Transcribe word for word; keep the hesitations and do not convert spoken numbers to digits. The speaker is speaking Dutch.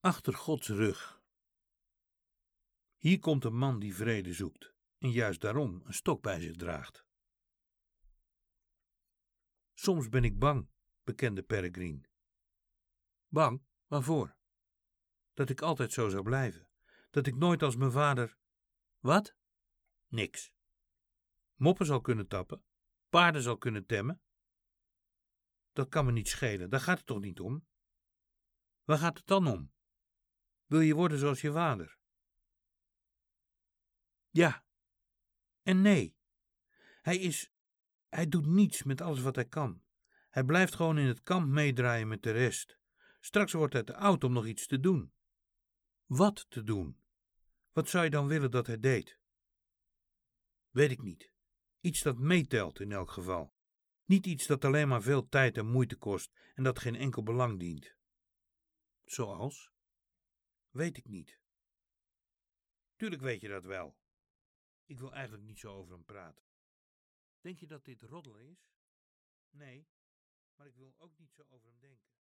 Achter Gods rug. Hier komt een man die vrede zoekt en juist daarom een stok bij zich draagt. Soms ben ik bang, bekende Peregrine. Bang? Waarvoor? Dat ik altijd zo zou blijven. Dat ik nooit als mijn vader... Wat? Niks. Moppen zal kunnen tappen, paarden zal kunnen temmen. Dat kan me niet schelen, daar gaat het toch niet om? Waar gaat het dan om? Wil je worden zoals je vader? Ja. En nee. Hij is... Hij doet niets met alles wat hij kan. Hij blijft gewoon in het kamp meedraaien met de rest. Straks wordt hij te oud om nog iets te doen. Wat te doen? Wat zou je dan willen dat hij deed? Weet ik niet. Iets dat meetelt in elk geval. Niet iets dat alleen maar veel tijd en moeite kost en dat geen enkel belang dient. Zoals? Weet ik niet. Tuurlijk weet je dat wel. Ik wil eigenlijk niet zo over hem praten. Denk je dat dit roddelen is? Nee, maar ik wil ook niet zo over hem denken.